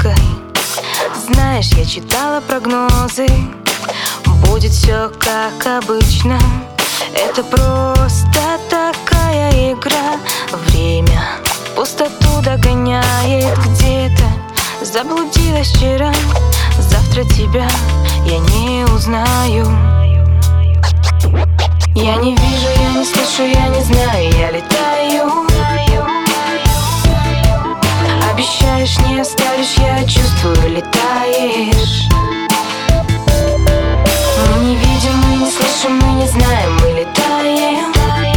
улыбкой. Знаешь, я читала прогнозы, будет все как обычно. Это просто такая игра. Время пустоту догоняет где-то. Заблудилась вчера, завтра тебя я не узнаю. Я не вижу, я не слышу, я не знаю, я летаю. Обещаешь, не оставишь, я чувствую, летаешь. Мы не видим, мы не слышим, мы не знаем, мы летаем.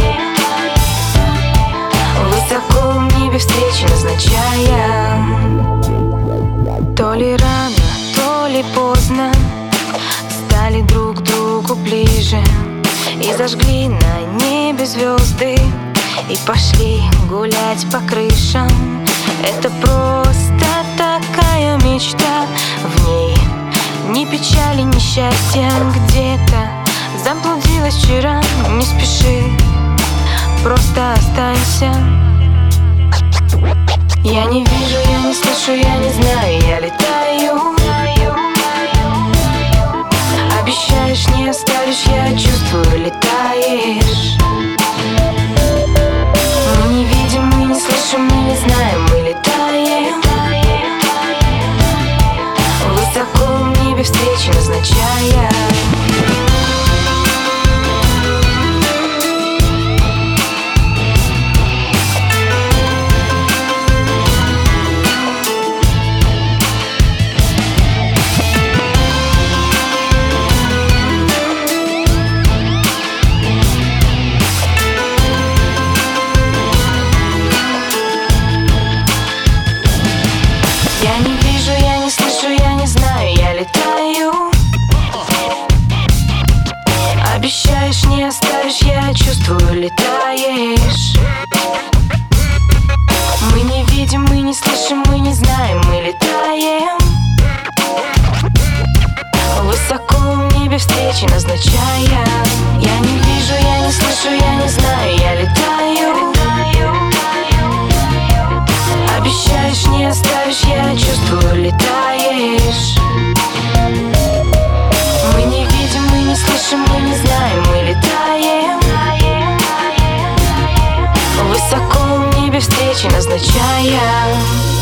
Высоко в небе встречи назначая. То ли рано, то ли поздно стали друг к другу ближе. И зажгли на небе звезды, и пошли гулять по крышам. Это просто такая мечта. В ней ни печали, ни счастья. Где-то заблудилась вчера. Не спеши, просто останься. Я не вижу, я не слышу, я не знаю, я летаю. Обещаешь, не оставишь, я чувствую, летаешь. Мы не видим, мы не слышим, мы не знаем, мы летаем. Высоко в небе встречи назначая. Я не вижу, я не слышу, я не знаю, я летаю. Обещаешь, не оставишь, я чувствую, летаешь. Мы не видим, мы не слышим, мы не знаем, мы летаем. Высоко в небе встречи назначая. Я не вижу, я не слышу, я не знаю, я летаю. Обещаешь, не оставишь, я чувствую, летаешь. Мы не видим, мы не слышим, мы не знаем, мы летаем. Высоко в небе встречи назначая.